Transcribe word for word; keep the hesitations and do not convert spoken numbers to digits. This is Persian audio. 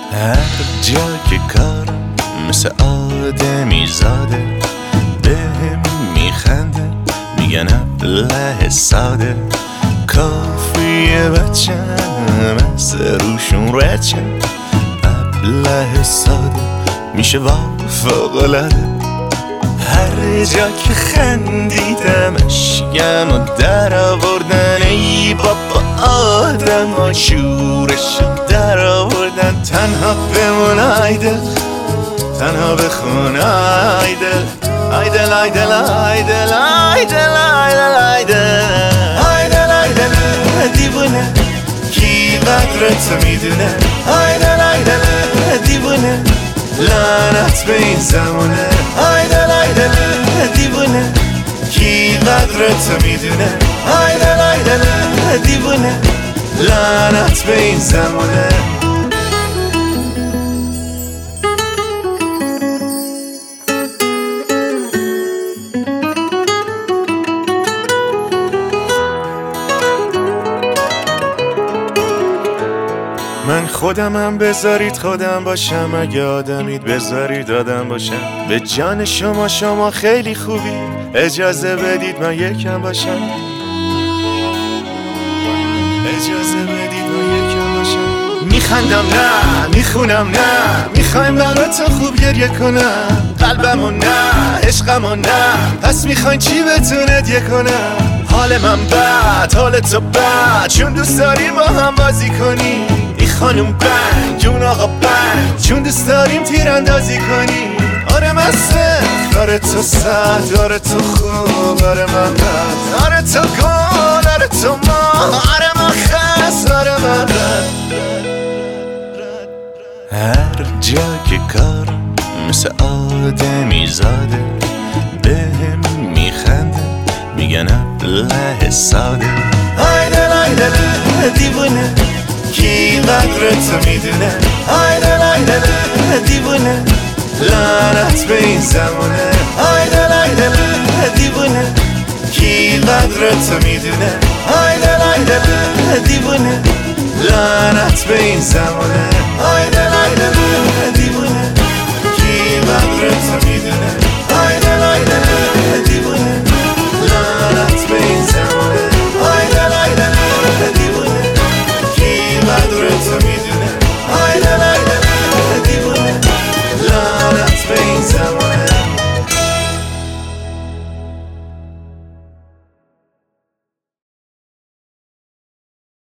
هر جا که کارم مثل آدمی زاده، بهم میخنده میگن ابله ساده. کافیه بچم از روشون رچم، ابله ساده میشه فوق‌العاده. هر جا که خندیدم اشکم و در آوردن، ای بابا آدم ها شورش در آوردن. تنها بمون آیدل، تنها بخون آیدل، آیدل آیدل آیدل آیدل آیدل آیدل آیدل دیوونه کی قدرت میدونه. آیدل آیدل دیوونه لعنت به این زمونه. آیدل آیدل دیوونه کی قدرت میدونه. آیدل آیدل دیوونه لعنت به این زمونه. من خودمم بذارید خودم باشم، اگه آدمید بذارید آدم باشم. به جان شما شما خیلی خوبی، اجازه بدید من یکم باشم. اجازه بدید من یکم باشم. میخندم نه میخونم نه، میخوایم براتون خوب گریه کنم. قلبمو نه عشقمو نه، پس میخواین چی بتونه هدیه کنم. حال من بد حال تو بد، چون دوست داریم با هم بازی کنی. ای خانم بنگ اون آقا بنگ، چون دوست داریم تیراندازی کنی. آره من سخت آره تو سد، آره تو خوب آره من بد، آره تو گل آره تو ما، آره من خست آره من رد. هر جا که کارم مثل آدمی زاده، بهم میخنده میگن ابله ساده. آیدل آیدل دیوونه کی قدرت میدونه. آیدل آیدل دیوونه لعنت به این زمونه. آیدل آیدل دیوونه کی قدرت میدونه. آیدل آیدل دیوونه لعنت به این زمونه. آیدل آیدل